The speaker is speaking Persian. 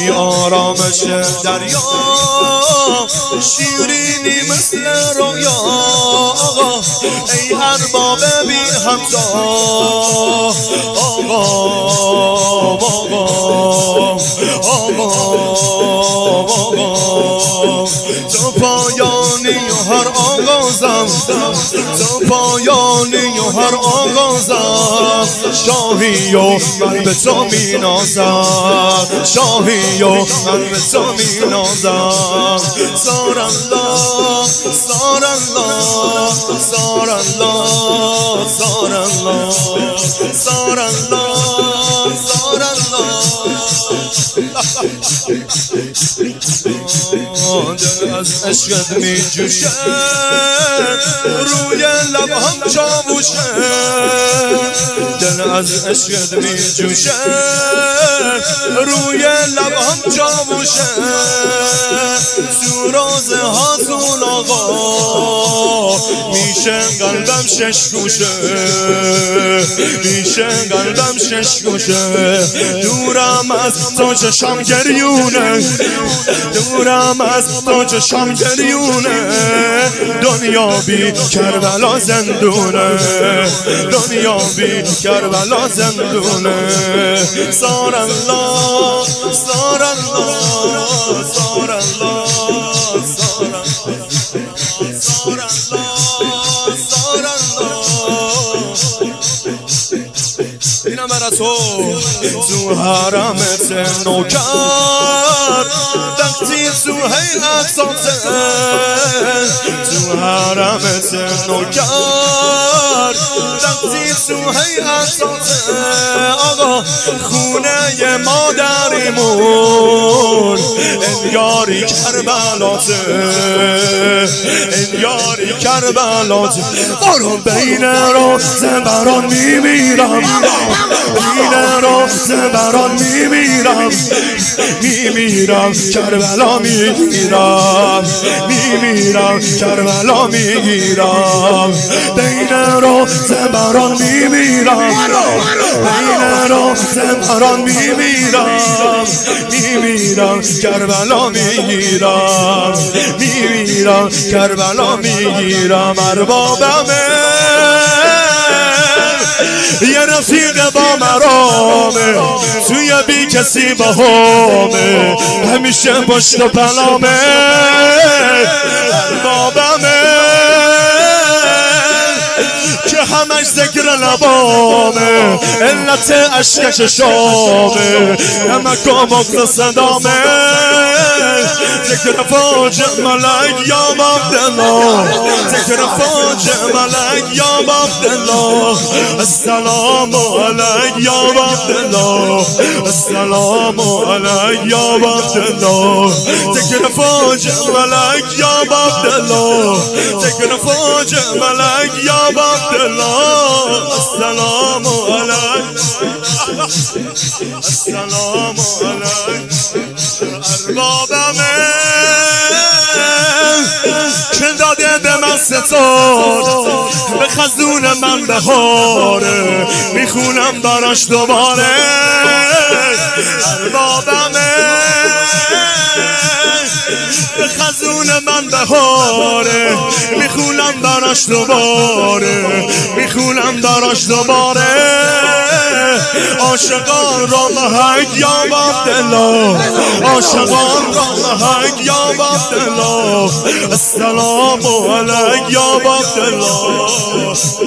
بی آرامش دریا، شیرینی مثل رویا. ای ارباب بی همتا، آقا آقا آقا آقا، تو پایانی و هر آغازم، تو پایانی و هر آغازم. شاهی و من به تو می نازم، شاهی و من به تو می نازم. سار الله سار الله سار الله سار الله سار الله سار الله. دل از عشقت می جوشه، روی لبم چاوشه. دل از عشقت می جوشه، روی لبم چاوشه. تو راز هاتون آقا میشه قلبم شش گوشه، میشه قلبم شش گوشه. دورم از تو چشم گریونه، دورم از تو چشم گریونه. دنیا بی کربلا زندونه، دنیا بی کربلا زندونه. سار الله سار الله سار الله سار الله سار الله سار الله. اینم برا تو حرمت نوکر، وقتی تو هیئت سازه. تو حرمت نوکر، وقتی تو هیئت سازه. آقا خونه مادریمون انگاری کربلاته، انگاری کربلاته. برون بین روز بران میمیرم، بین روز بران میمیرم، میمیرم کربلا میگیرم، میمیرم کربلا میگیرم. بین روز بران میمیرم، بین روز بران میمیرم، میمیرم کربلا میگیرم، میمیرم کربلا میگیرم. اربابمه یه رفیق با مرامه، توی بی کسی با همه، همیشه پشت پنامه. اربابمه که همش ذکر لبامه، علت عشقش شامه، نمک و مغز صدامه. ذکر فوج ملک یا عبدالله، ذکر فوج ملک یا عبدالله. السلام علیک یا عبدالله، السلام علیک یا عبدالله. ذکر فوج ملک یا عبدالله، ذکر فوج ملک یا عبدالله. السلام علیک، السلام علیک. اربابمه که داده به من ستاد، به خزون من بهاره، میخونم براش دوباره. اربابمه به خزون من بهاره، میخونم براش دوباره، میخونم براش دوباره. عاشقان را محک یا عبدالله، عاشقان را محک یا عبدالله. السلام علیک یا عبدالله.